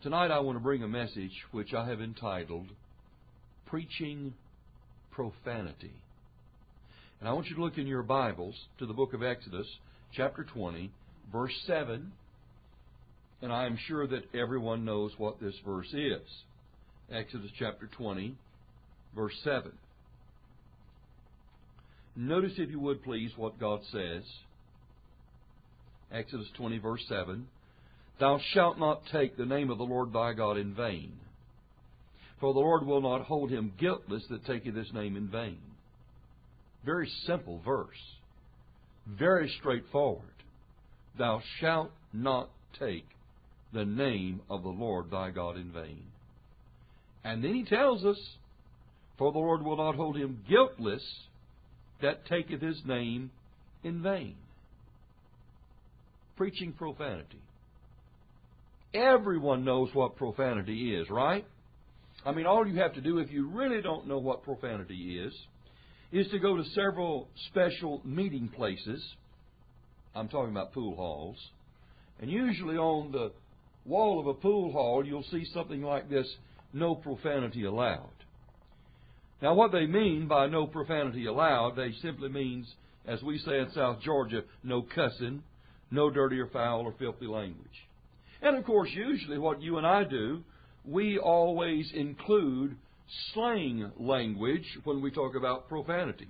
Tonight I want to bring a message which I have entitled, Preaching Profanity. And I want you to look in your Bibles to the book of Exodus, chapter 20, verse 7. And I am sure that everyone knows what this verse is. Exodus chapter 20, verse 7. Notice, if you would please, what God says. Exodus 20, verse 7. Thou shalt not take the name of the Lord thy God in vain, for the Lord will not hold him guiltless that taketh his name in vain. Very simple verse. Very straightforward. Thou shalt not take the name of the Lord thy God in vain. And then he tells us, for the Lord will not hold him guiltless that taketh his name in vain. Preaching profanity. Everyone knows what profanity is, right? I mean, all you have to do, if you really don't know what profanity is to go to several special meeting places. I'm talking about pool halls. And usually on the wall of a pool hall, you'll see something like this, no profanity allowed. Now, what they mean by no profanity allowed, they simply means, as we say in South Georgia, no cussing, no dirty or foul or filthy language. And, of course, usually what you and I do, we always include slang language when we talk about profanity.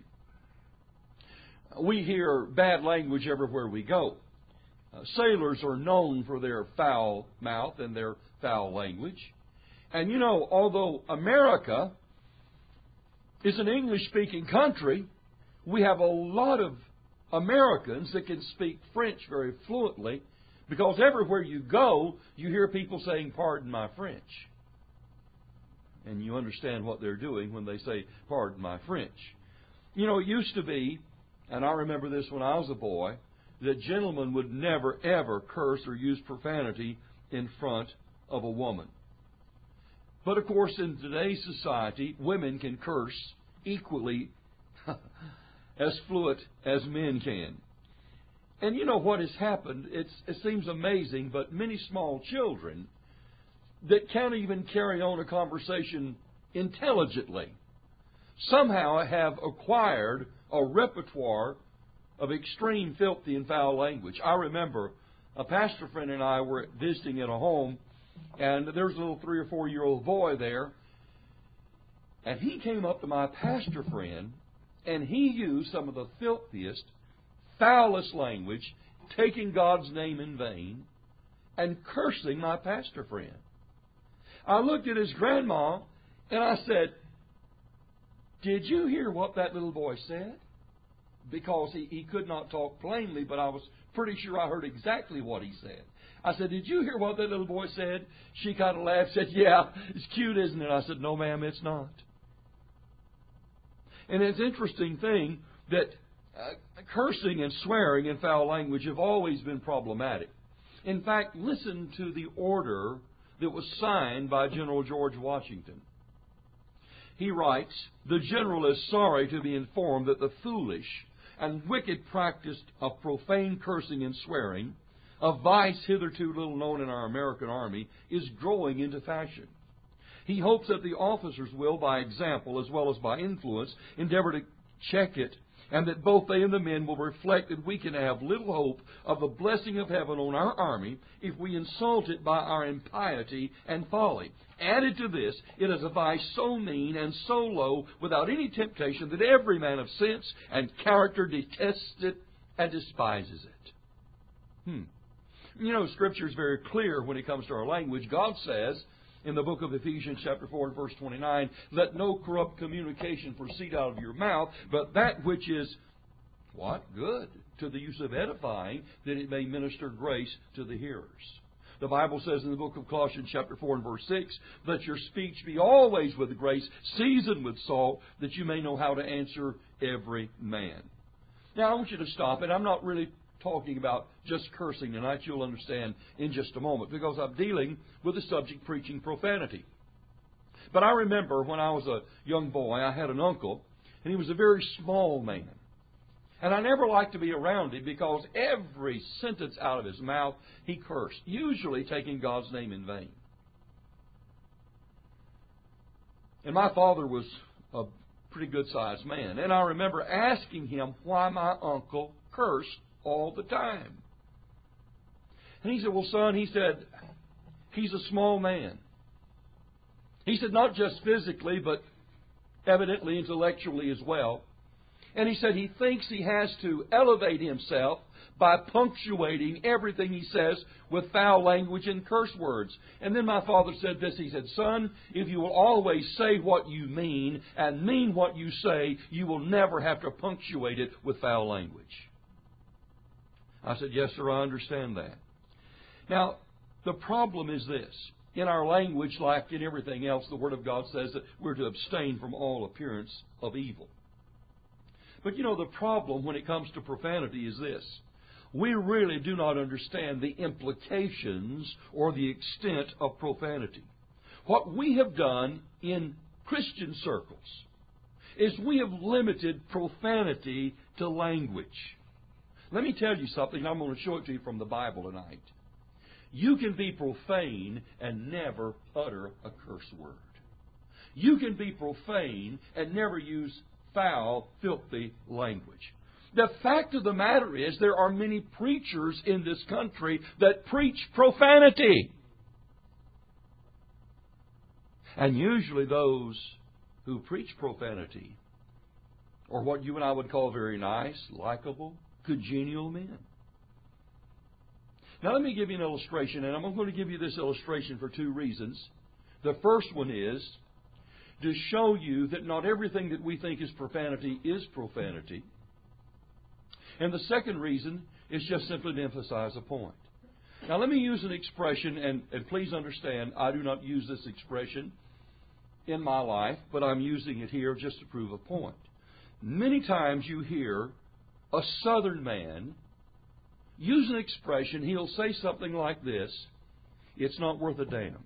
We hear bad language everywhere we go. Sailors are known for their foul mouth and their foul language. And, you know, although America is an English-speaking country, we have a lot of Americans that can speak French very fluently, because everywhere you go, you hear people saying, pardon my French. And you understand what they're doing when they say, pardon my French. You know, it used to be, and I remember this when I was a boy, that gentlemen would never, ever curse or use profanity in front of a woman. But, of course, in today's society, women can curse equally as fluent as men can. And you know what has happened? It seems amazing, but many small children that can't even carry on a conversation intelligently somehow have acquired a repertoire of extreme filthy and foul language. I remember a pastor friend and I were visiting at a home, and there was a little 3 or 4 year old boy there, and he came up to my pastor friend, and he used some of the filthiest, foulest language, taking God's name in vain, and cursing my pastor friend. I looked at his grandma, and I said, did you hear what that little boy said? Because he could not talk plainly, but I was pretty sure I heard exactly what he said. I said, did you hear what that little boy said? She kind of laughed, said, yeah, it's cute, isn't it? I said, no, ma'am, it's not. And it's an interesting thing that cursing and swearing and foul language have always been problematic. In fact, listen to the order that was signed by General George Washington. He writes, the general is sorry to be informed that the foolish and wicked practice of profane cursing and swearing, a vice hitherto little known in our American army, is growing into fashion. He hopes that the officers will, by example as well as by influence, endeavor to check it, and that both they and the men will reflect that we can have little hope of the blessing of heaven on our army if we insult it by our impiety and folly. Added to this, it is a vice so mean and so low, without any temptation, that every man of sense and character detests it and despises it. You know, Scripture is very clear when it comes to our language. God says in the book of Ephesians chapter 4 and verse 29, let no corrupt communication proceed out of your mouth, but that which is, what? Good, to the use of edifying, that it may minister grace to the hearers. The Bible says in the book of Colossians chapter 4 and verse 6, let your speech be always with grace, seasoned with salt, that you may know how to answer every man. Now, I want you to stop, and I'm not really talking about just cursing tonight. You'll understand in just a moment, because I'm dealing with the subject preaching profanity. But I remember when I was a young boy, I had an uncle, and he was a very small man. And I never liked to be around him because every sentence out of his mouth, he cursed, usually taking God's name in vain. And my father was a pretty good-sized man. And I remember asking him why my uncle cursed all the time. And he said, well, son, he said, he's a small man. He said, not just physically, but evidently intellectually as well. And he said he thinks he has to elevate himself by punctuating everything he says with foul language and curse words. And then my father said this. He said, son, if you will always say what you mean and mean what you say, you will never have to punctuate it with foul language. I said, yes, sir, I understand that. Now, the problem is this. In our language, like in everything else, the Word of God says that we're to abstain from all appearance of evil. But you know, the problem when it comes to profanity is this. We really do not understand the implications or the extent of profanity. What we have done in Christian circles is we have limited profanity to language. Let me tell you something. I'm going to show it to you from the Bible tonight. You can be profane and never utter a curse word. You can be profane and never use foul, filthy language. The fact of the matter is there are many preachers in this country that preach profanity. And usually those who preach profanity are what you and I would call very nice, likable, congenial men. Now let me give you an illustration, and I'm going to give you this illustration for two reasons. The first one is to show you that not everything that we think is profanity is profanity. And the second reason is just simply to emphasize a point. Now let me use an expression, and please understand, I do not use this expression in my life, but I'm using it here just to prove a point. Many times you hear a southern man use an expression, he'll say something like this, it's not worth a damn.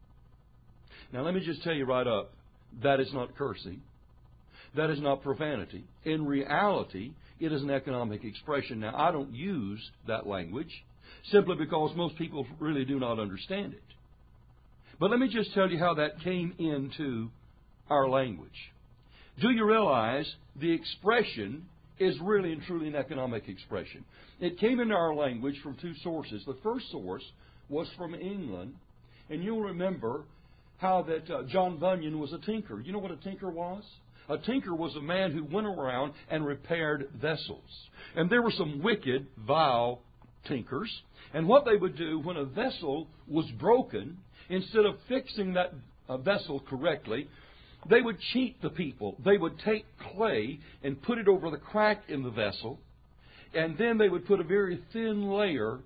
Now let me just tell you right up, that is not cursing. That is not profanity. In reality, it is an economic expression. Now, I don't use that language simply because most people really do not understand it. But let me just tell you how that came into our language. Do you realize the expression is really and truly an economic expression? It came into our language from two sources. The first source was from England, and you'll remember how that John Bunyan was a tinker. You know what a tinker was? A tinker was a man who went around and repaired vessels. And there were some wicked, vile tinkers. And what they would do when a vessel was broken, instead of fixing that vessel correctly, they would cheat the people. They would take clay and put it over the crack in the vessel, and then they would put a very thin layer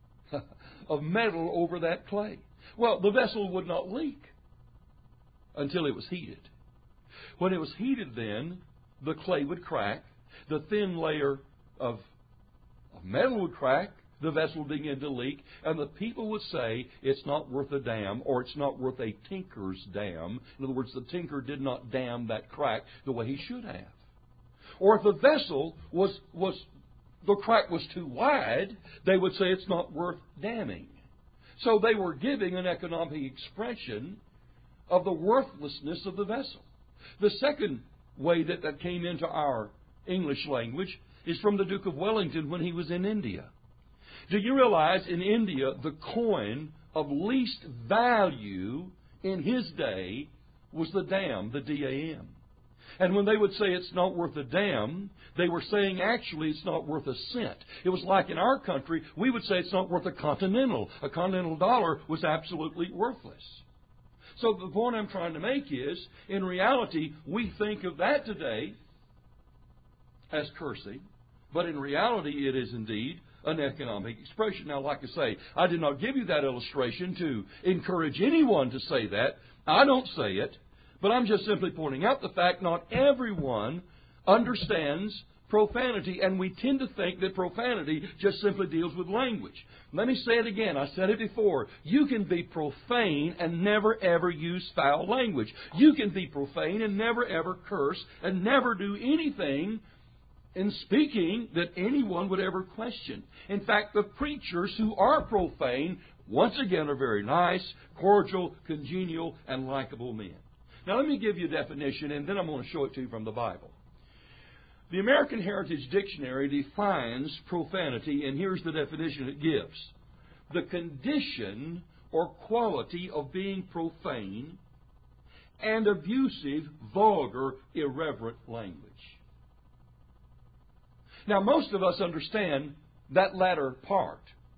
of metal over that clay. Well, the vessel would not leak until it was heated. When it was heated then, the clay would crack, the thin layer of metal would crack, the vessel would begin to leak, and the people would say, it's not worth a dam, or it's not worth a tinker's dam. In other words, the tinker did not dam that crack the way he should have. Or if the vessel the crack was too wide, they would say it's not worth damming. So they were giving an economic expression of the worthlessness of the vessel. The second way that came into our English language is from the Duke of Wellington when he was in India. Do you realize in India the coin of least value in his day was the dam, the D-A-M. And when they would say it's not worth a dam, they were saying actually it's not worth a cent. It was like in our country, we would say it's not worth a continental. A continental dollar was absolutely worthless. So the point I'm trying to make is, in reality, we think of that today as cursing, but in reality it is indeed an economic expression. Now, like I say, I did not give you that illustration to encourage anyone to say that. I don't say it, but I'm just simply pointing out the fact not everyone understands profanity, and we tend to think that profanity just simply deals with language. Let me say it again. I said it before. You can be profane and never ever use foul language. You can be profane and never ever curse and never do anything in speaking that anyone would ever question. In fact, the preachers who are profane, once again, are very nice, cordial, congenial, and likable men. Now let me give you a definition, and then I'm going to show it to you from the Bible. The American Heritage Dictionary defines profanity, and here's the definition it gives. The condition or quality of being profane and abusive, vulgar, irreverent language. Now, most of us understand that latter part.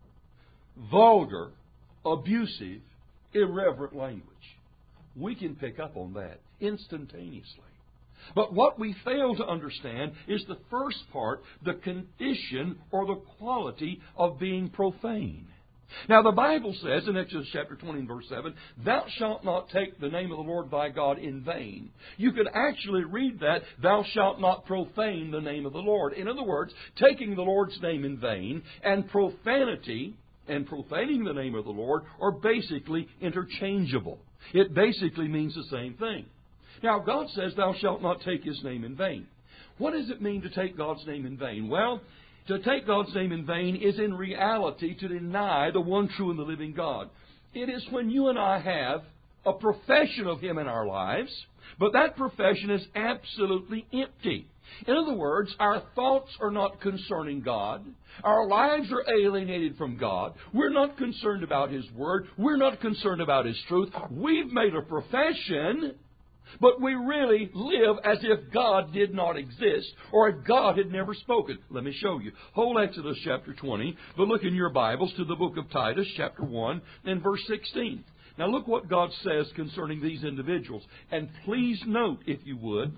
Vulgar, abusive, irreverent language. We can pick up on that instantaneously. But what we fail to understand is the first part, the condition or the quality of being profane. Now, the Bible says in Exodus chapter 20 and verse 7, "Thou shalt not take the name of the Lord thy God in vain." You could actually read that, "Thou shalt not profane the name of the Lord." In other words, taking the Lord's name in vain and profanity and profaning the name of the Lord are basically interchangeable. It basically means the same thing. Now, God says, "Thou shalt not take His name in vain." What does it mean to take God's name in vain? Well, to take God's name in vain is in reality to deny the one true and the living God. It is when you and I have a profession of Him in our lives, but that profession is absolutely empty. In other words, our thoughts are not concerning God. Our lives are alienated from God. We're not concerned about His Word. We're not concerned about His truth. We've made a profession, but we really live as if God did not exist or if God had never spoken. Let me show you. Whole Exodus chapter 20, but look in your Bibles to the book of Titus chapter 1 and verse 16. Now look what God says concerning these individuals. And please note, if you would,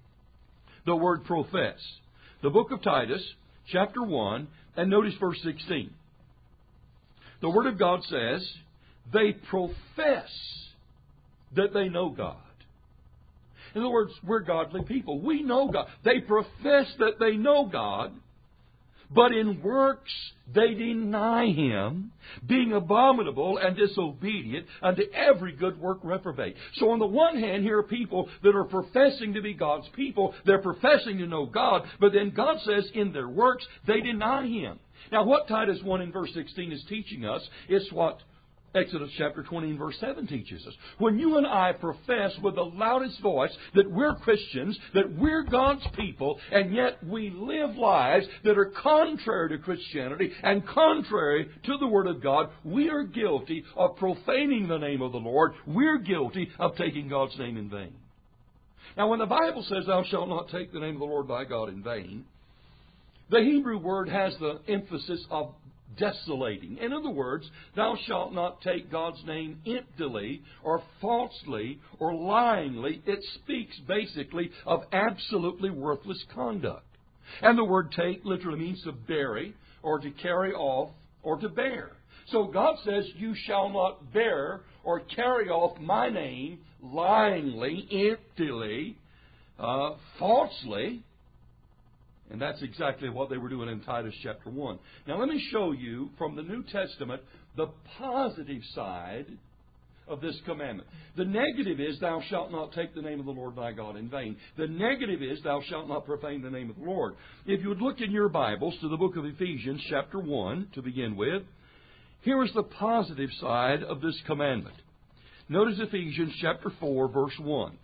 the word profess. The book of Titus chapter 1 and notice verse 16. The Word of God says, they profess that they know God. In other words, we're godly people. We know God. They profess that they know God, but in works they deny Him, being abominable and disobedient unto every good work reprobate. So on the one hand, here are people that are professing to be God's people. They're professing to know God, but then God says in their works they deny Him. Now what Titus 1 and verse 16 is teaching us is what Exodus chapter 20 and verse 7 teaches us. When you and I profess with the loudest voice that we're Christians, that we're God's people, and yet we live lives that are contrary to Christianity and contrary to the Word of God, we are guilty of profaning the name of the Lord. We're guilty of taking God's name in vain. Now when the Bible says, "Thou shalt not take the name of the Lord thy God in vain," the Hebrew word has the emphasis of desolating. In other words, thou shalt not take God's name emptily or falsely or lyingly. It speaks basically of absolutely worthless conduct. And the word take literally means to bury or to carry off or to bear. So God says, you shall not bear or carry off my name lyingly, emptily, falsely. And that's exactly what they were doing in Titus chapter 1. Now let me show you from the New Testament the positive side of this commandment. The negative is, thou shalt not take the name of the Lord thy God in vain. The negative is, thou shalt not profane the name of the Lord. If you would look in your Bibles to the book of Ephesians chapter 1 to begin with, here is the positive side of this commandment. Notice Ephesians chapter 4 verse 1.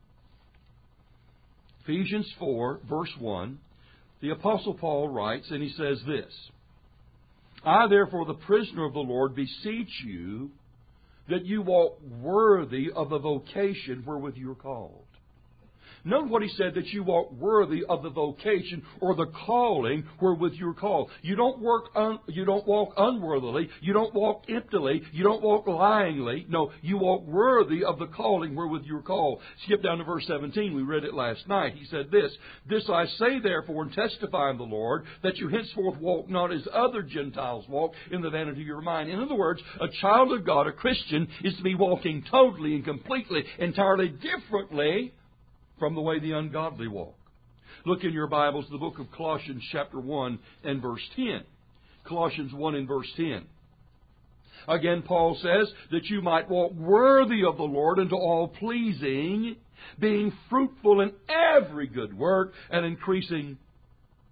Ephesians 4 verse 1. The Apostle Paul writes, and he says this, I therefore, the prisoner of the Lord, beseech you that you walk worthy of the vocation wherewith you are called. Note what he said, that you walk worthy of the vocation or the calling wherewith you're called. You don't walk unworthily. You don't walk emptily. You don't walk lyingly. No, you walk worthy of the calling wherewith you're called. Skip down to verse 17. We read it last night. He said this, This I say therefore and testify in the Lord, that you henceforth walk not as other Gentiles walk in the vanity of your mind. In other words, a child of God, a Christian, is to be walking totally and completely, entirely differently from the way the ungodly walk. Look in your Bibles, the book of Colossians chapter 1 and verse 10. Colossians 1 and verse 10. Again, Paul says that you might walk worthy of the Lord unto all pleasing, being fruitful in every good work and increasing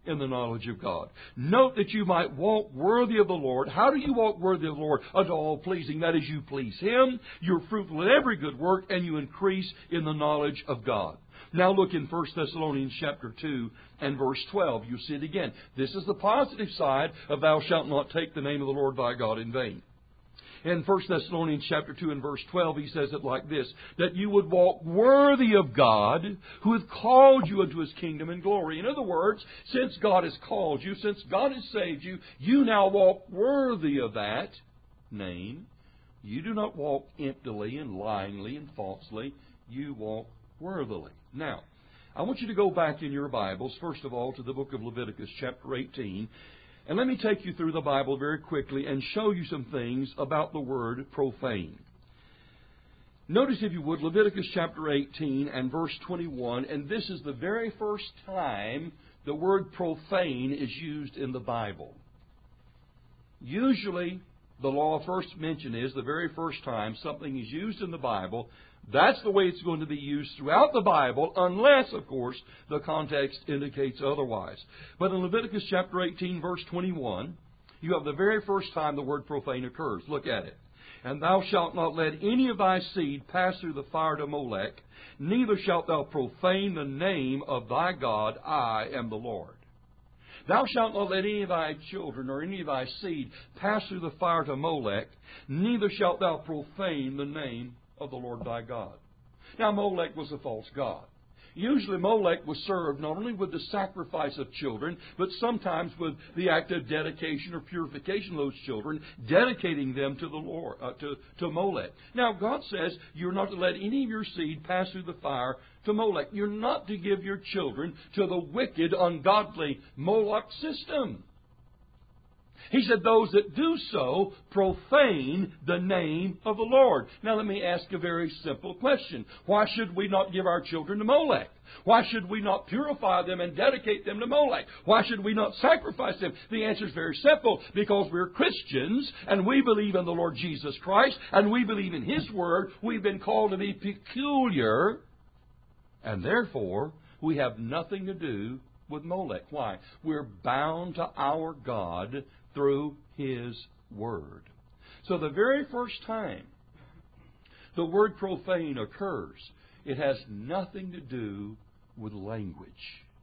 in the knowledge of God. Note that you might walk worthy of the Lord. How do you walk worthy of the Lord? Unto all pleasing. That is, you please Him, you're fruitful in every good work, and you increase in the knowledge of God. Now look in 1 Thessalonians chapter 2 and verse 12. You see it again. This is the positive side of thou shalt not take the name of the Lord thy God in vain. In 1 Thessalonians chapter 2 and verse 12, he says it like this, that you would walk worthy of God who hath called you into His kingdom and glory. In other words, since God has called you, since God has saved you, you now walk worthy of that name. You do not walk emptily and lyingly and falsely. You walk worthily. Now, I want you to go back in your Bibles, first of all, to the book of Leviticus chapter 18. And let me take you through the Bible very quickly and show you some things about the word profane. Notice, if you would, Leviticus chapter 18 and verse 21, and this is the very first time the word profane is used in the Bible. Usually, the law first mention is the very first time something is used in the Bible, that's the way it's going to be used throughout the Bible, unless, of course, the context indicates otherwise. But in Leviticus chapter 18, verse 21, you have the very first time the word profane occurs. Look at it. And thou shalt not let any of thy seed pass through the fire to Molech, neither shalt thou profane the name of thy God. I am the Lord. Thou shalt not let any of thy children or any of thy seed pass through the fire to Molech, neither shalt thou profane the name of the Lord thy God. Now, Molech was a false god. Usually Molech was served not only with the sacrifice of children, but sometimes with the act of dedication or purification of those children, dedicating them to the Lord, to Molech. Now, God says you're not to let any of your seed pass through the fire to Molech. You're not to give your children to the wicked, ungodly Moloch system. He said those that do so profane the name of the Lord. Now let me ask a very simple question. Why should we not give our children to Molech? Why should we not purify them and dedicate them to Molech? Why should we not sacrifice them? The answer is very simple. Because we're Christians and we believe in the Lord Jesus Christ and we believe in His Word. We've been called to be peculiar, and therefore we have nothing to do with Molech. Why? We're bound to our God through His Word. So the very first time the word profane occurs, it has nothing to do with language.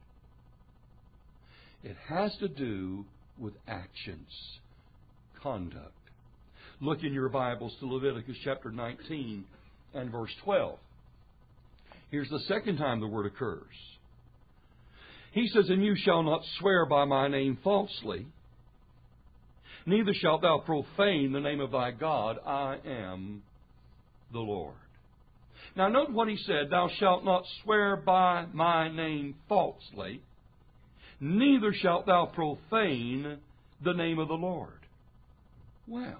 It has to do with actions, conduct. Look in your Bibles to Leviticus chapter 19 and verse 12. Here's the second time the word occurs. He says, and you shall not swear by my name falsely, neither shalt thou profane the name of thy God. I am the Lord. Now note what he said, thou shalt not swear by my name falsely, neither shalt thou profane the name of the Lord. Well,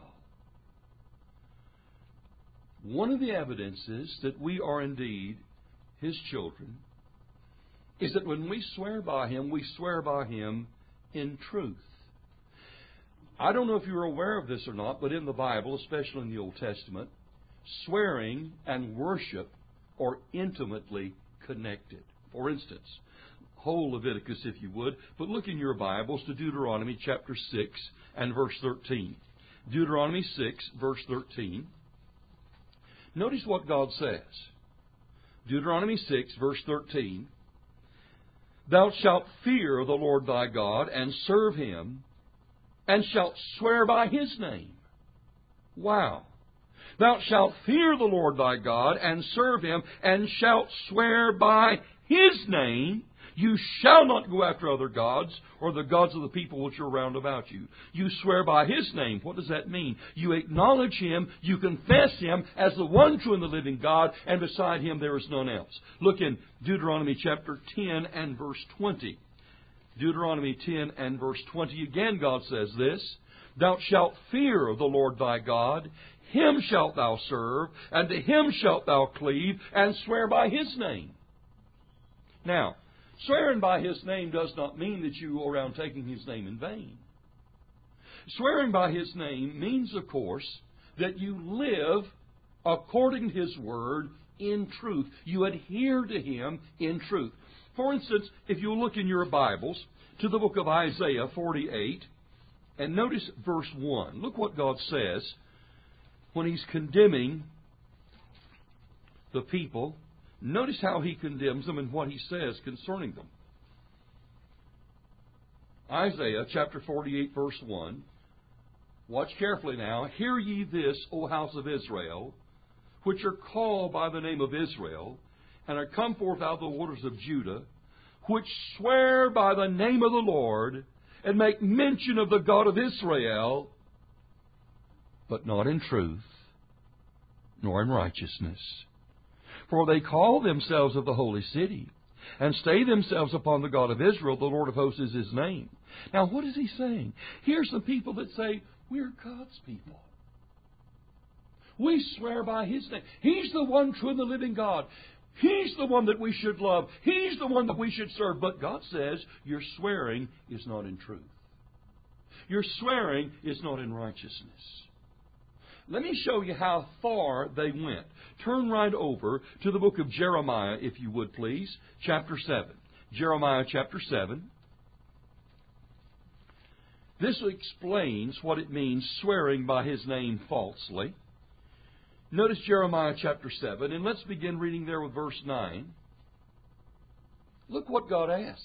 one of the evidences that we are indeed His children is that when we swear by Him, we swear by Him in truth. I don't know if you're aware of this or not, but in the Bible, especially in the Old Testament, swearing and worship are intimately connected. For instance, whole Leviticus, if you would, but look in your Bibles to Deuteronomy chapter 6 and verse 13. Deuteronomy 6, verse 13. Notice what God says. Deuteronomy 6, verse 13. Thou shalt fear the Lord thy God, and serve Him, and shalt swear by His name. Wow. Thou shalt fear the Lord thy God, and serve Him, and shalt swear by His name. You shall not go after other gods, or the gods of the people which are round about you. You swear by His name. What does that mean? You acknowledge Him, you confess Him as the one true and the living God, and beside Him there is none else. Look in Deuteronomy chapter 10 and verse 20. Deuteronomy 10 and verse 20. Again God says this, thou shalt fear the Lord thy God, Him shalt thou serve, and to Him shalt thou cleave, and swear by His name. Now, swearing by His name does not mean that you go around taking His name in vain. Swearing by His name means, of course, that you live according to His Word in truth. You adhere to Him in truth. For instance, if you look in your Bibles to the book of Isaiah 48, and notice verse 1. Look what God says when He's condemning the people. Notice how He condemns them and what He says concerning them. Isaiah chapter 48, verse 1. Watch carefully now. Hear ye this, O house of Israel, which are called by the name of Israel, and are come forth out of the waters of Judah, which swear by the name of the Lord, and make mention of the God of Israel, but not in truth, nor in righteousness. For they call themselves of the holy city, and stay themselves upon the God of Israel, the Lord of hosts is His name. Now, what is He saying? Here's some people that say, we're God's people. We swear by His name. He's the one true and the living God. He's the one that we should love. He's the one that we should serve. But God says your swearing is not in truth. Your swearing is not in righteousness. Let me show you how far they went. Turn right over to the book of Jeremiah, if you would please, chapter 7. Jeremiah chapter 7. This explains what it means swearing by His name falsely. Notice Jeremiah chapter 7, and let's begin reading there with verse 9. Look what God asked.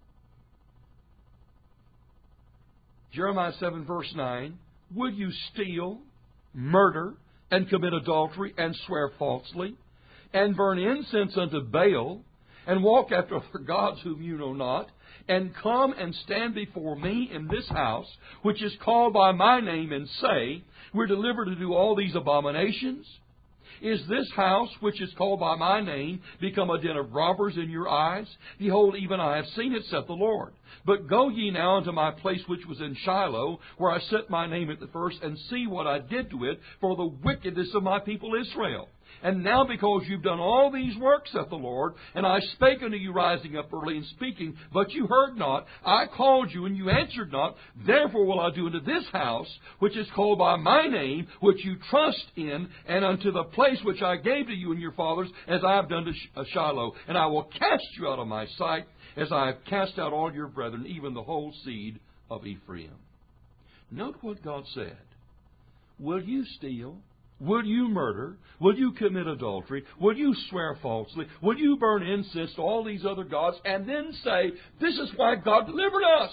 Jeremiah 7, verse 9. Will you steal, murder, and commit adultery, and swear falsely, and burn incense unto Baal, and walk after other gods whom you know not, and come and stand before me in this house, which is called by my name, and say, we're delivered to do all these abominations? Is this house, which is called by my name, become a den of robbers in your eyes? Behold, even I have seen it, saith the Lord. But go ye now unto my place which was in Shiloh, where I set my name at the first, and see what I did to it for the wickedness of my people Israel. And now because you've done all these works, saith the Lord, and I spake unto you rising up early and speaking, but you heard not, I called you, and you answered not, therefore will I do unto this house, which is called by my name, which you trust in, and unto the place which I gave to you and your fathers, as I have done to Shiloh. And I will cast you out of my sight, as I have cast out all your brethren, even the whole seed of Ephraim. Note what God said. Will you steal? Will you murder? Will you commit adultery? Will you swear falsely? Will you burn incense to all these other gods and then say, this is why God delivered us?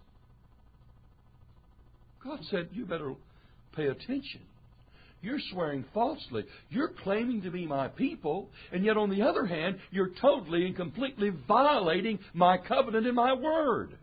God said, you better pay attention. You're swearing falsely. You're claiming to be my people, and yet on the other hand, you're totally and completely violating my covenant and my word.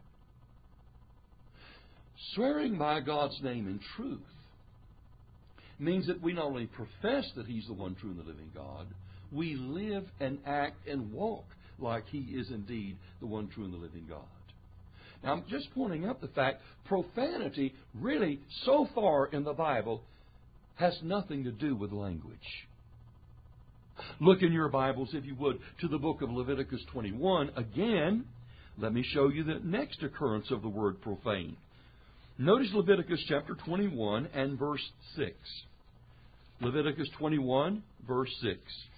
Swearing by God's name in truth means that we not only profess that He's the one true and the living God, we live and act and walk like He is indeed the one true and the living God. Now, I'm just pointing out the fact profanity really so far in the Bible has nothing to do with language. Look in your Bibles, if you would, to the book of Leviticus 21. Again, let me show you the next occurrence of the word profane. Notice Leviticus chapter 21 and verse 6. Leviticus 21, verse 6.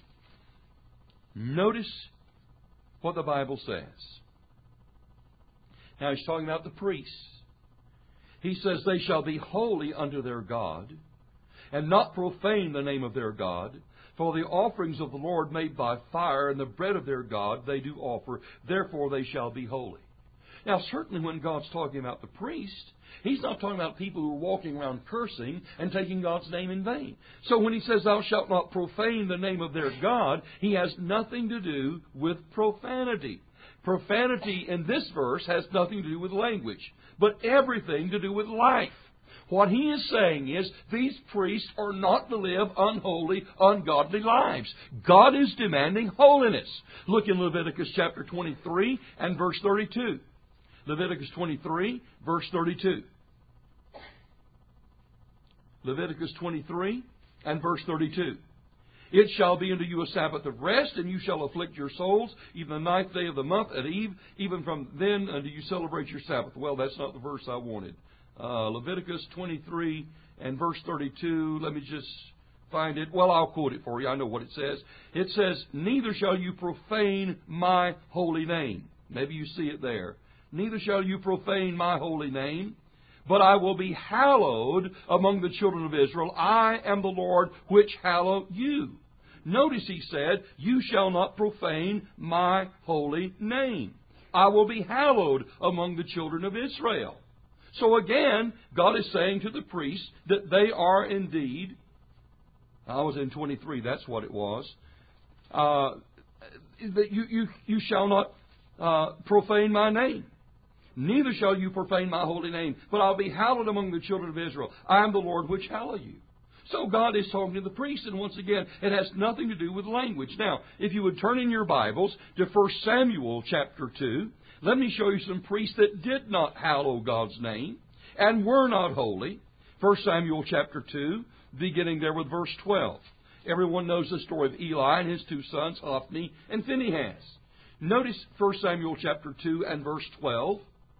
Notice what the Bible says. Now he's talking about the priests. He says, they shall be holy unto their God, and not profane the name of their God. For the offerings of the Lord made by fire, and the bread of their God they do offer, therefore they shall be holy. Now certainly when God's talking about the priest, He's not talking about people who are walking around cursing and taking God's name in vain. So when He says, thou shalt not profane the name of their God, He has nothing to do with profanity. Profanity in this verse has nothing to do with language, but everything to do with life. What he is saying is, these priests are not to live unholy, ungodly lives. God is demanding holiness. Look in Leviticus chapter 23 and verse 32. Leviticus 23, verse 32. Leviticus 23 and verse 32. It shall be unto you a Sabbath of rest, and you shall afflict your souls, even the ninth day of the month at eve, even from then until you celebrate your Sabbath. Well, that's not the verse I wanted. Leviticus 23 and verse 32. Let me just find it. Well, I'll quote it for you. I know what it says. It says, neither shall you profane my holy name. Maybe you see it there. neither shall you profane my holy name, but I will be hallowed among the children of Israel. I am the Lord which hallow you. Notice he said, you shall not profane my holy name. I will be hallowed among the children of Israel. So again, God is saying to the priests that they are indeed, I was in 23, that's what it was, that you shall not profane my name. Neither shall you profane my holy name, but I'll be hallowed among the children of Israel. I am the Lord which hallow you. So God is talking to the priests, and once again, it has nothing to do with language. Now, if you would turn in your Bibles to 1 Samuel chapter 2, let me show you some priests that did not hallow God's name and were not holy. 1 Samuel chapter 2, beginning there with verse 12. Everyone knows the story of Eli and his two sons, Hophni and Phinehas. Notice 1 Samuel chapter 2 and verse 12.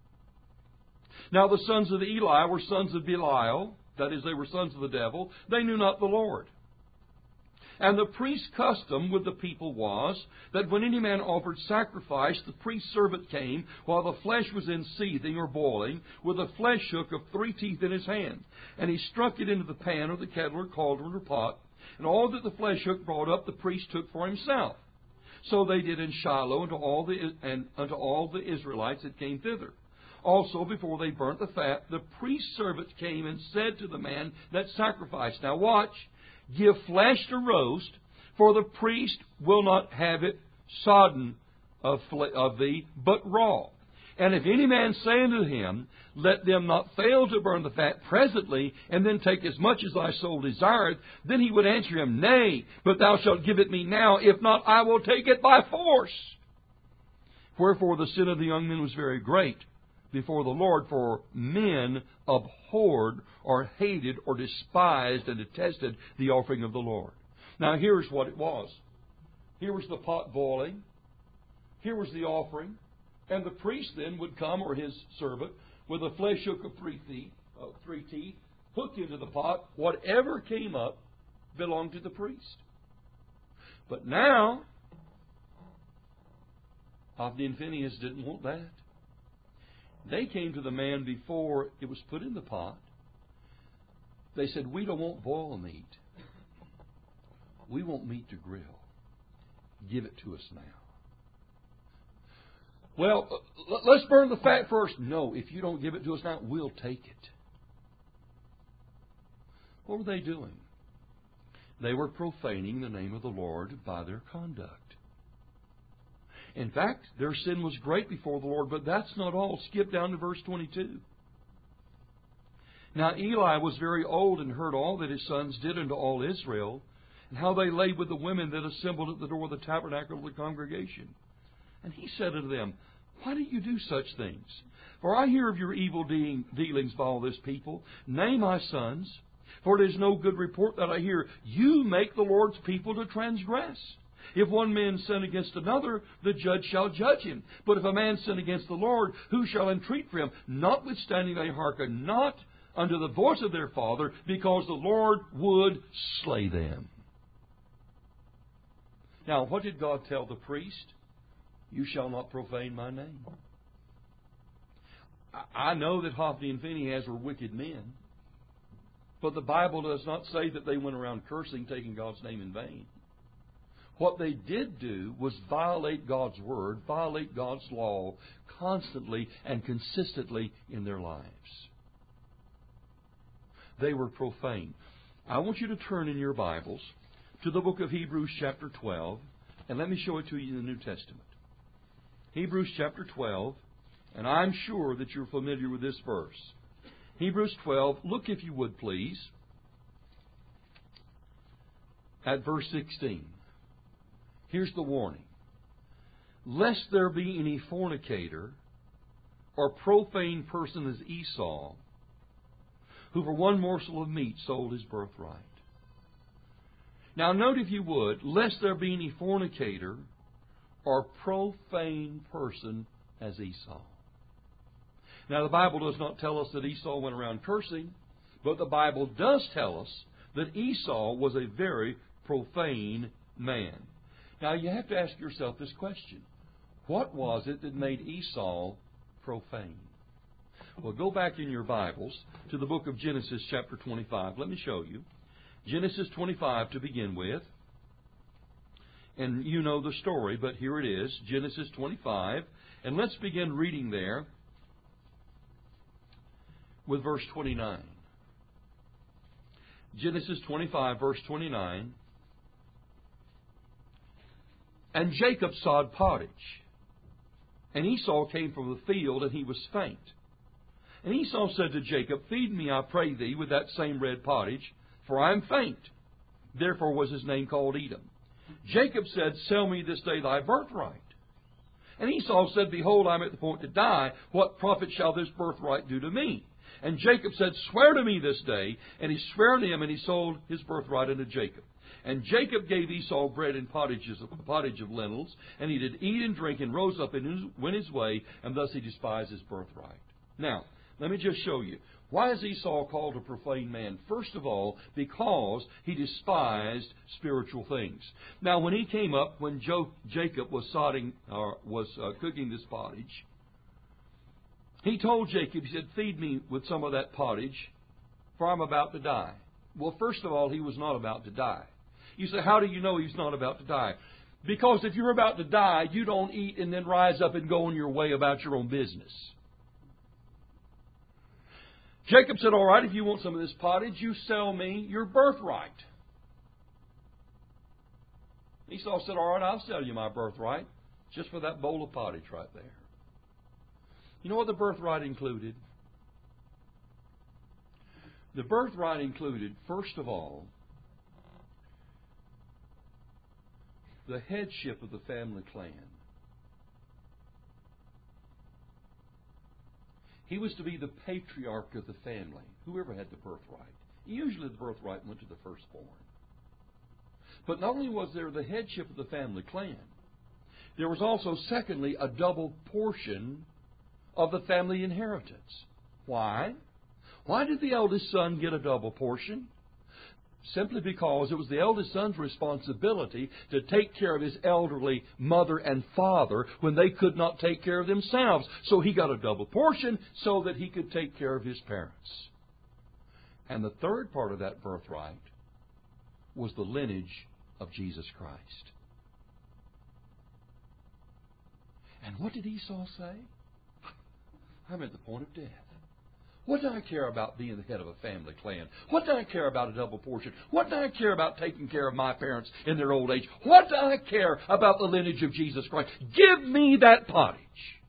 Now the sons of Eli were sons of Belial, that is, they were sons of the devil. They knew not the Lord. And the priest's custom with the people was that when any man offered sacrifice, the priest's servant came while the flesh was in seething or boiling, with a flesh hook of 3 teeth in his hand. And he struck it into the pan or the kettle or cauldron or pot. And all that the flesh hook brought up, the priest took for himself. So they did in Shiloh unto all the Israelites that came thither. Also, before they burnt the fat, the priest's servant came and said to the man that sacrificed, now watch, give flesh to roast, for the priest will not have it sodden of thee, but raw. And if any man say unto him, let them not fail to burn the fat presently, and then take as much as thy soul desireth, then he would answer him, nay, but thou shalt give it me now, if not, I will take it by force. Wherefore the sin of the young men was very great before the Lord, for men abhorred or hated or despised and detested the offering of the Lord. Now here's what it was. Here was the pot boiling. Here was the offering. And the priest then would come, or his servant, with a flesh hook of 3 teeth, hooked into the pot. Whatever came up belonged to the priest. But now, Hophni and Phinehas didn't want that. They came to the man before it was put in the pot. They said, we don't want boiled meat. We want meat to grill. Give it to us now. Well, let's burn the fat first. No, if you don't give it to us now, we'll take it. What were they doing? They were profaning the name of the Lord by their conduct. In fact, their sin was great before the Lord, but that's not all. Skip down to verse 22. Now Eli was very old and heard all that his sons did unto all Israel, and how they lay with the women that assembled at the door of the tabernacle of the congregation. And he said unto them, why do you do such things? For I hear of your evil dealings by all this people. Nay, my sons, for it is no good report that I hear. You make the Lord's people to transgress. If one man sin against another, the judge shall judge him. But if a man sin against the Lord, who shall entreat for him? Notwithstanding they hearken not unto the voice of their father, because the Lord would slay them. Now, what did God tell the priest? You shall not profane my name. I know that Hophni and Phinehas were wicked men, but the Bible does not say that they went around cursing, taking God's name in vain. What they did do was violate God's Word, violate God's law constantly and consistently in their lives. They were profane. I want you to turn in your Bibles to the book of Hebrews chapter 12, and let me show it to you in the New Testament. Hebrews chapter 12, and I'm sure that you're familiar with this verse. Hebrews 12, look if you would please, at verse 16. Here's the warning. Lest there be any fornicator or profane person as Esau, who for one morsel of meat sold his birthright. Now note if you would, lest there be any fornicator or profane person as Esau. Now the Bible does not tell us that Esau went around cursing, but the Bible does tell us that Esau was a very profane man. Now you have to ask yourself this question. What was it that made Esau profane. Well, go back in your Bibles to the book of Genesis chapter 25. Let me show you. Genesis 25 to begin with. And you know the story, but here it is, Genesis 25. And let's begin reading there with verse 29. Genesis 25, verse 29. And Jacob sawed pottage. And Esau came from the field, and he was faint. And Esau said to Jacob, Feed me, I pray thee, with that same red pottage, for I am faint. Therefore was his name called Edom. Jacob said, Sell me this day thy birthright. And Esau said, Behold, I am at the point to die. What profit shall this birthright do to me? And Jacob said, Swear to me this day. And he sware to him, and he sold his birthright unto Jacob. And Jacob gave Esau bread and pottage of lentils, and he did eat and drink, and rose up and went his way, and thus he despised his birthright. Now, let me just show you. Why is Esau called a profane man? First of all, because he despised spiritual things. Now, when he came up, when Jacob was cooking this pottage, he told Jacob, he said, Feed me with some of that pottage, for I'm about to die. Well, first of all, he was not about to die. You say, how do you know he's not about to die? Because if you're about to die, you don't eat and then rise up and go on your way about your own business. Jacob said, All right, if you want some of this pottage, you sell me your birthright. Esau said, All right, I'll sell you my birthright just for that bowl of pottage right there. You know what the birthright included? The birthright included, first of all, the headship of the family clan. He was to be the patriarch of the family, whoever had the birthright. Usually the birthright went to the firstborn. But not only was there the headship of the family clan, there was also, secondly, a double portion of the family inheritance. Why? Why did the eldest son get a double portion? Simply because it was the eldest son's responsibility to take care of his elderly mother and father when they could not take care of themselves. So he got a double portion so that he could take care of his parents. And the third part of that birthright was the lineage of Jesus Christ. And what did Esau say? I'm at the point of death. What do I care about being the head of a family clan? What do I care about a double portion? What do I care about taking care of my parents in their old age? What do I care about the lineage of Jesus Christ? Give me that pottage.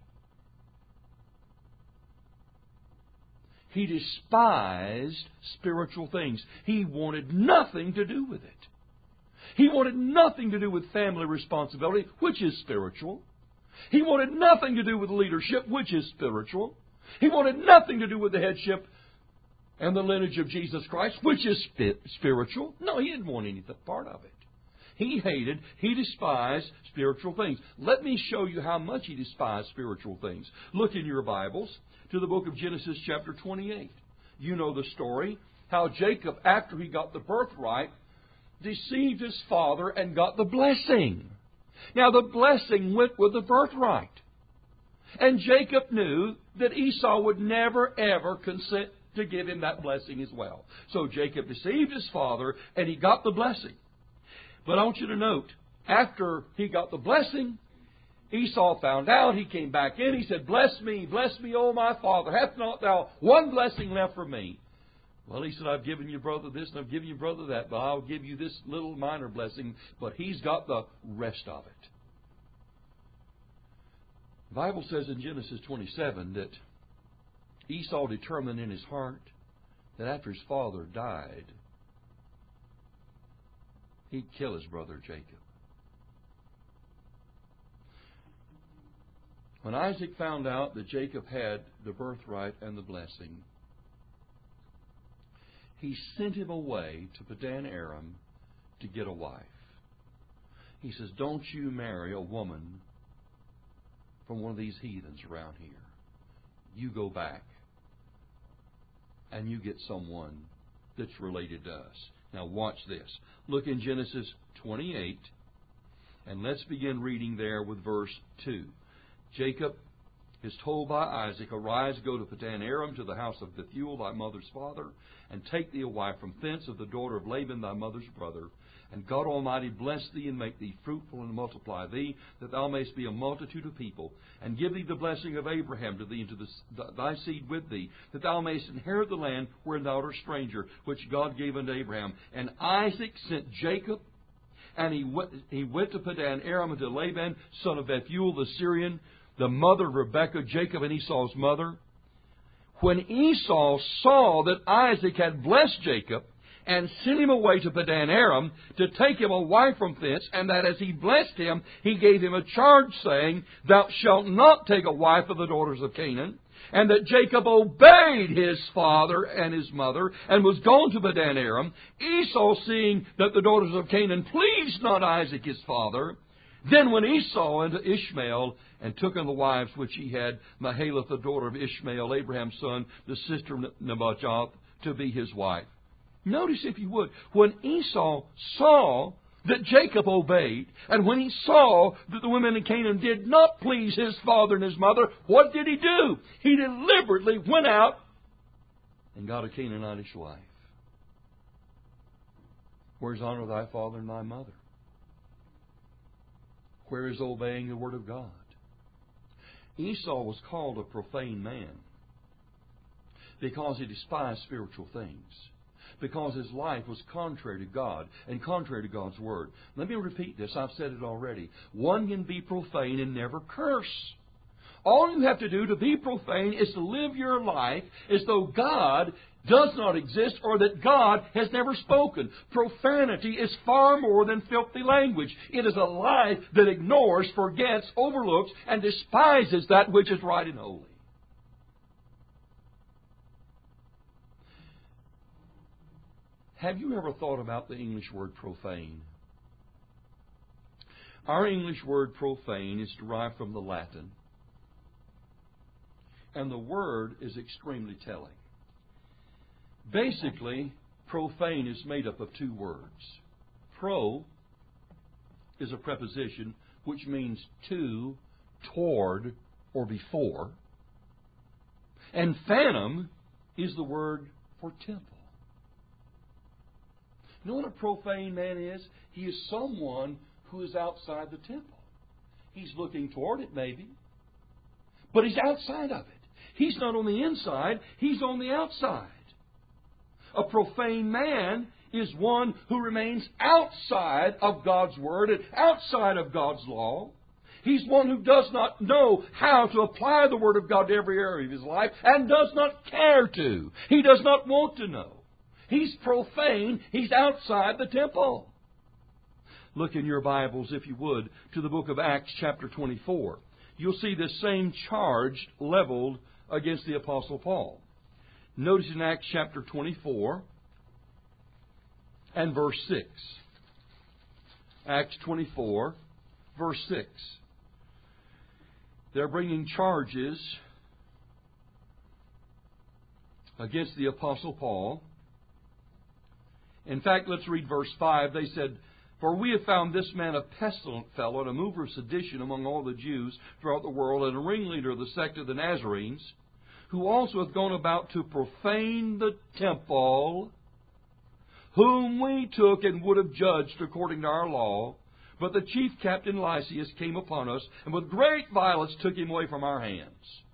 He despised spiritual things. He wanted nothing to do with it. He wanted nothing to do with family responsibility, which is spiritual. He wanted nothing to do with leadership, which is spiritual. He wanted nothing to do with the headship and the lineage of Jesus Christ, which is spiritual. No, he didn't want any part of it. He despised spiritual things. Let me show you how much he despised spiritual things. Look in your Bibles to the book of Genesis chapter 28. You know the story, how Jacob, after he got the birthright, deceived his father and got the blessing. Now, the blessing went with the birthright. And Jacob knew that Esau would never, ever consent to give him that blessing as well. So Jacob deceived his father, and he got the blessing. But I want you to note, after he got the blessing, Esau found out. He came back in. He said, bless me, O my father. Hath not thou one blessing left for me? Well, he said, I've given your brother this and I've given your brother that, but I'll give you this little minor blessing. But he's got the rest of it. The Bible says in Genesis 27 that Esau determined in his heart that after his father died, he'd kill his brother Jacob. When Isaac found out that Jacob had the birthright and the blessing, he sent him away to Padan Aram to get a wife. He says, don't you marry a woman from one of these heathens around here. You go back and you get someone that's related to us. Now watch this. Look in Genesis 28, and let's begin reading there with verse 2. Jacob is told by Isaac, Arise, go to Padan Aram, to the house of Bethuel, thy mother's father, and take thee a wife from thence of the daughter of Laban, thy mother's brother. And God Almighty bless thee, and make thee fruitful, and multiply thee, that thou mayst be a multitude of people, and give thee the blessing of Abraham to thee, and to thy seed with thee, that thou mayst inherit the land wherein thou art a stranger, which God gave unto Abraham. And Isaac sent Jacob, and he went to Padan Aram unto Laban, son of Bethuel the Syrian, the mother of Rebekah, Jacob and Esau's mother. When Esau saw that Isaac had blessed Jacob, and sent him away to Padan Aram to take him a wife from thence, and that as he blessed him, he gave him a charge, saying, Thou shalt not take a wife of the daughters of Canaan. And that Jacob obeyed his father and his mother, and was gone to Padan Aram. Esau, seeing that the daughters of Canaan pleased not Isaac his father, then went Esau unto Ishmael, and took unto the wives which he had, Mahalath the daughter of Ishmael, Abraham's son, the sister of Nebajoth, to be his wife. Notice, if you would, when Esau saw that Jacob obeyed, and when he saw that the women in Canaan did not please his father and his mother, what did he do? He deliberately went out and got a Canaanitish wife. Where's honor thy father and thy mother? Where is obeying the word of God? Esau was called a profane man because he despised spiritual things, because his life was contrary to God and contrary to God's Word. Let me repeat this. I've said it already. One can be profane and never curse. All you have to do to be profane is to live your life as though God does not exist, or that God has never spoken. Profanity is far more than filthy language. It is a life that ignores, forgets, overlooks, and despises that which is right and holy. Have you ever thought about the English word profane? Our English word profane is derived from the Latin, and the word is extremely telling. Basically, profane is made up of two words. Pro is a preposition which means to, toward, or before. And phantom is the word for temple. You know what a profane man is? He is someone who is outside the temple. He's looking toward it, maybe, but he's outside of it. He's not on the inside, he's on the outside. A profane man is one who remains outside of God's Word and outside of God's law. He's one who does not know how to apply the Word of God to every area of his life and does not care to. He does not want to know. He's profane. He's outside the temple. Look in your Bibles, if you would, to the book of Acts chapter 24. You'll see this same charge leveled against the Apostle Paul. Notice in Acts chapter 24 and verse 6. Acts 24, verse 6. They're bringing charges against the Apostle Paul. In fact, let's read verse 5. They said, For we have found this man a pestilent fellow, and a mover of sedition among all the Jews throughout the world, and a ringleader of the sect of the Nazarenes, who also hath gone about to profane the temple, whom we took and would have judged according to our law. But the chief captain Lysias came upon us, and with great violence took him away from our hands.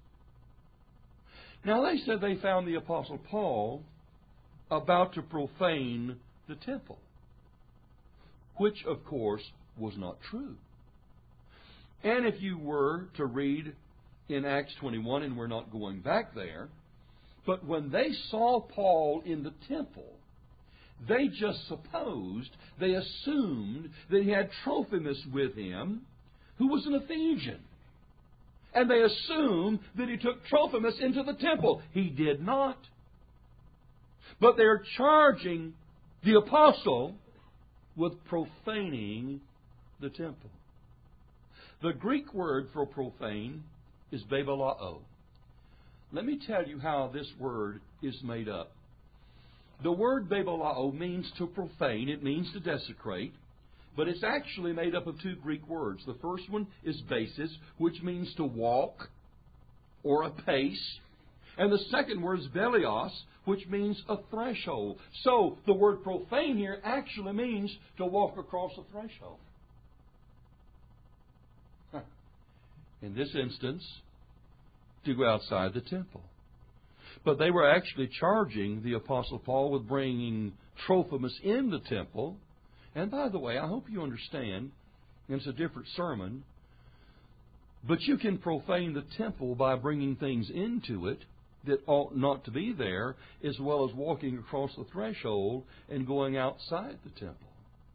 Now they said they found the Apostle Paul about to profane the temple, which, of course, was not true. And if you were to read in Acts 21, and we're not going back there, but when they saw Paul in the temple, they just supposed, they assumed that he had Trophimus with him, who was an Ephesian. And they assumed that he took Trophimus into the temple. He did not. But they're charging the apostle with profaning the temple. The Greek word for profane is babalao. Let me tell you how this word is made up. The word babalao means to profane. It means to desecrate. But it's actually made up of two Greek words. The first one is basis, which means to walk. or a pace. And the second word is velios, which means a threshold. So the word profane here actually means to walk across a threshold. In this instance, to go outside the temple. But they were actually charging the Apostle Paul with bringing Trophimus in the temple. And by the way, I hope you understand, and it's a different sermon, but you can profane the temple by bringing things into it that ought not to be there, as well as walking across the threshold and going outside the temple.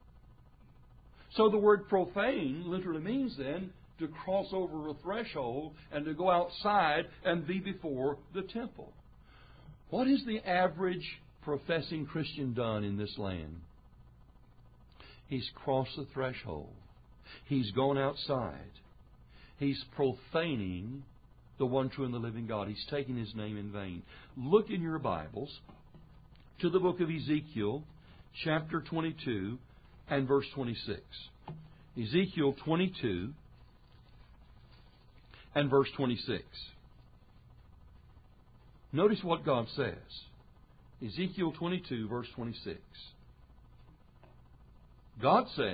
So the word profane literally means then to cross over a threshold and to go outside and be before the temple. What has the average professing Christian done in this land? He's crossed the threshold. He's gone outside. He's profaning the one true and the living God. He's taking His name in vain. Look in your Bibles to the book of Ezekiel, chapter 22 and verse 26. Ezekiel 22 and verse 26. Notice what God says. Ezekiel 22, verse 26. God says,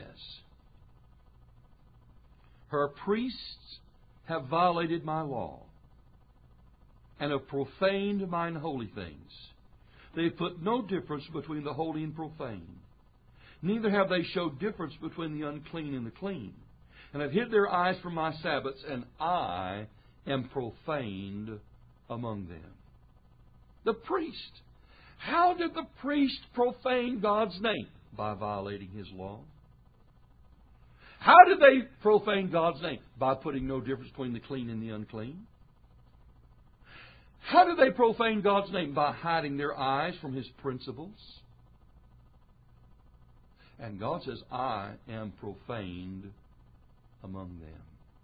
her priests have violated my law and have profaned mine holy things. They have put no difference between the holy and profane. Neither have they showed difference between the unclean and the clean, and have hid their eyes from my Sabbaths, and I am profaned among them. The priest. How did the priest profane God's name? By violating His law. How did they profane God's name? By putting no difference between the clean and the unclean. How did they profane God's name? By hiding their eyes from His principles. And God says, I am profaned among them.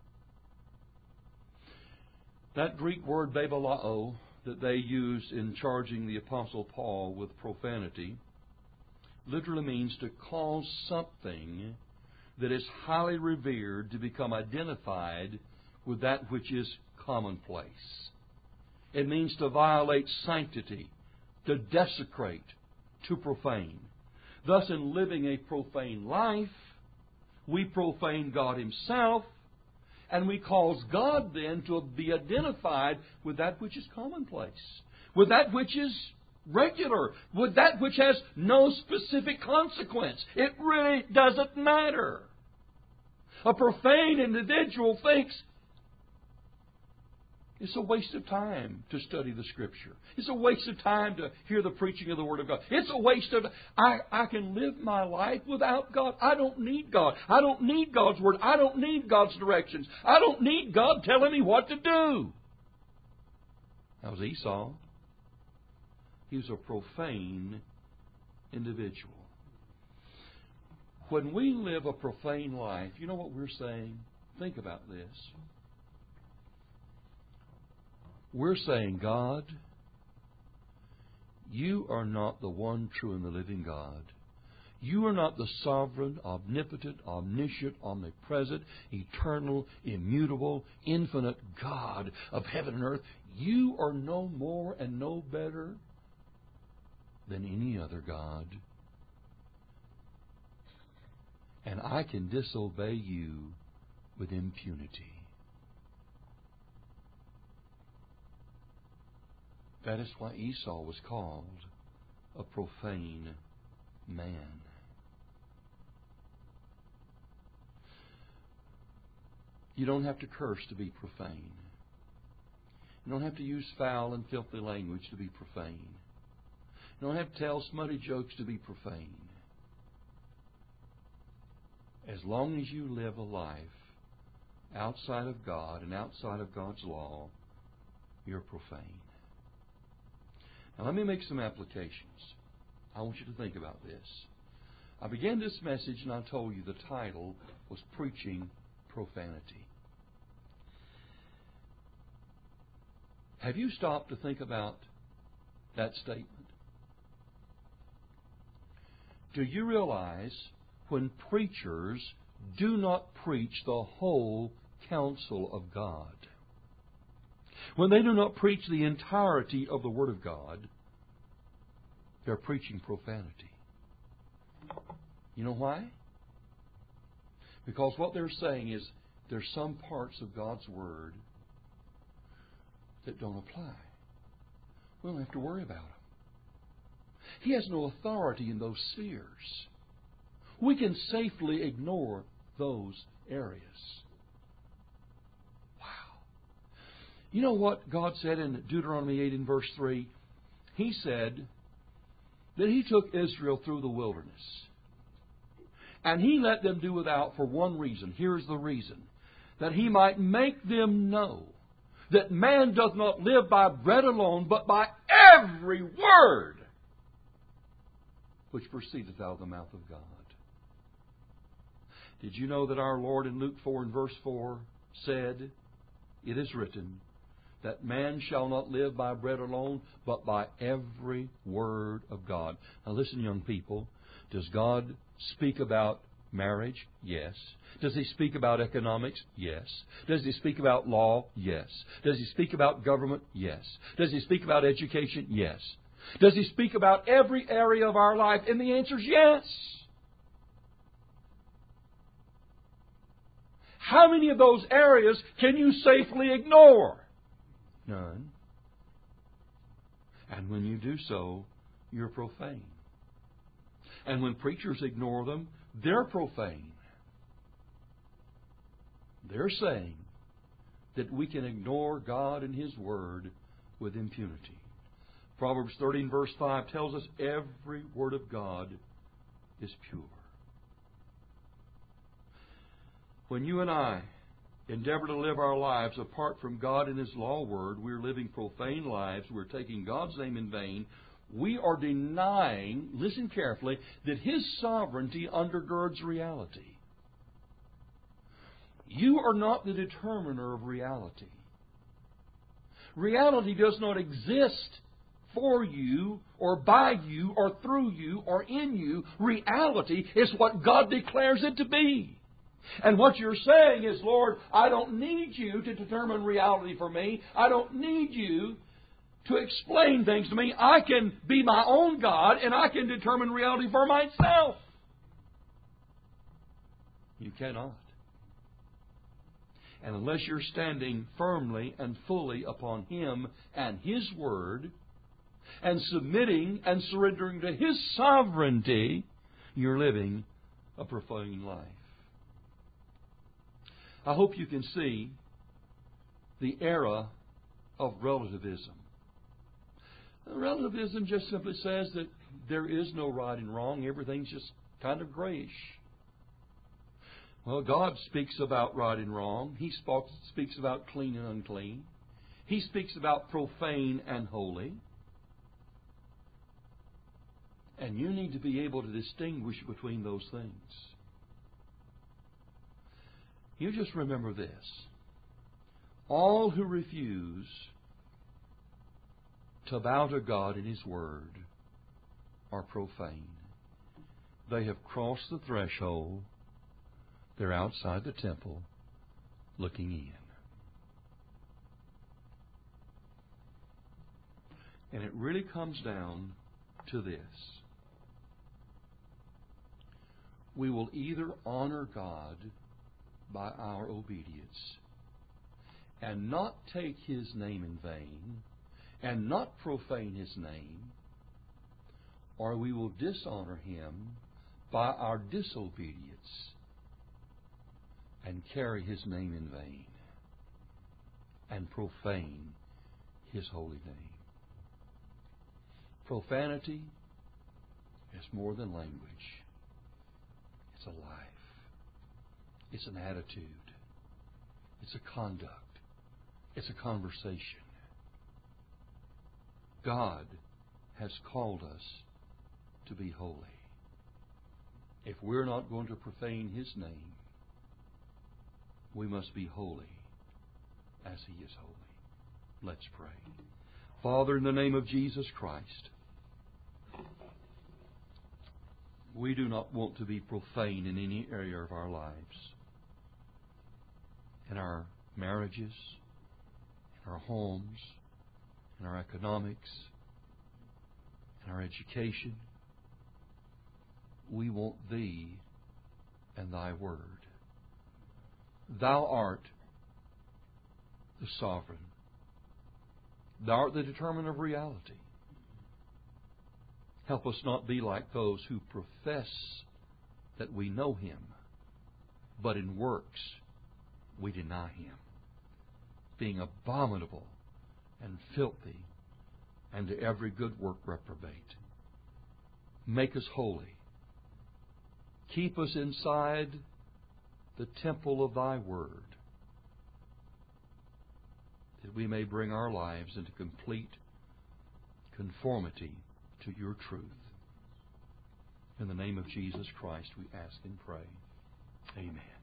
That Greek word babalao that they used in charging the Apostle Paul with profanity literally means to cause something that is highly revered to become identified with that which is commonplace. It means to violate sanctity, to desecrate, to profane. Thus, in living a profane life, we profane God Himself, and we cause God then to be identified with that which is commonplace, with that which is regular, with that which has no specific consequence. It really doesn't matter. A profane individual thinks it's a waste of time to study the Scripture. It's a waste of time to hear the preaching of the Word of God. It's a waste of... I can live my life without God. I don't need God. I don't need God's Word. I don't need God's directions. I don't need God telling me what to do. That was Esau. He was a profane individual. When we live a profane life, you know what we're saying? Think about this. We're saying, God, You are not the one true and the living God. You are not the sovereign, omnipotent, omniscient, omnipresent, eternal, immutable, infinite God of heaven and earth. You are no more and no better than any other God. And I can disobey You with impunity. That is why Esau was called a profane man. You don't have to curse to be profane. You don't have to use foul and filthy language to be profane. You don't have to tell smutty jokes to be profane. As long as you live a life outside of God and outside of God's law, you're profane. Now let me make some applications. I want you to think about this. I began this message and I told you the title was Preaching Profanity. Have you stopped to think about that statement? Do you realize when preachers do not preach the whole counsel of God, when they do not preach the entirety of the Word of God, they're preaching profanity. You know why? Because what they're saying is there's some parts of God's Word that don't apply. We don't have to worry about them. He has no authority in those spheres. We can safely ignore those areas. Wow. You know what God said in Deuteronomy 8 and verse 3? He said that He took Israel through the wilderness. And He let them do without for one reason. Here's the reason. That He might make them know that man doth not live by bread alone, but by every word which proceedeth out of the mouth of God. Did you know that our Lord in Luke 4 and verse 4 said, it is written, that man shall not live by bread alone, but by every word of God. Now listen, young people, does God speak about marriage? Yes. Does He speak about economics? Yes. Does He speak about law? Yes. Does He speak about government? Yes. Does He speak about education? Yes. Does He speak about every area of our life? And the answer is yes. How many of those areas can you safely ignore? None. And when you do so, you're profane. And when preachers ignore them, they're profane. They're saying that we can ignore God and His Word with impunity. Proverbs 13 verse 5 tells us every word of God is pure. When you and I endeavor to live our lives apart from God and His law word, we're living profane lives. We're taking God's name in vain. We are denying, listen carefully, that His sovereignty undergirds reality. You are not the determiner of reality. Reality does not exist for you or by you or through you or in you. Reality is what God declares it to be. And what you're saying is, Lord, I don't need you to determine reality for me. I don't need you to explain things to me. I can be my own God and I can determine reality for myself. You cannot. And unless you're standing firmly and fully upon Him and His Word and submitting and surrendering to His sovereignty, you're living a profane life. I hope you can see the era of relativism. Relativism just simply says that there is no right and wrong. Everything's just kind of grayish. Well, God speaks about right and wrong. He speaks about clean and unclean. He speaks about profane and holy. And you need to be able to distinguish between those things. You just remember this. All who refuse to bow to God and His Word are profane. They have crossed the threshold. They're outside the temple looking in. And it really comes down to this. We will either honor God by our obedience and not take His name in vain and not profane His name, or we will dishonor Him by our disobedience and carry His name in vain and profane His holy name. Profanity is more than language. It's a life. It's an attitude. It's a conduct. It's a conversation. God has called us to be holy. If we're not going to profane His name, we must be holy as He is holy. Let's pray. Father, in the name of Jesus Christ, we do not want to be profane in any area of our lives. In our marriages, in our homes, in our economics, in our education. We want Thee and Thy Word. Thou art the sovereign. Thou art the determiner of reality. Help us not be like those who profess that we know Him, but in works we deny Him, being abominable and filthy, and to every good work reprobate. Make us holy. Keep us inside the temple of Thy Word, that we may bring our lives into complete conformity to Your truth. In the name of Jesus Christ we ask and pray. Amen.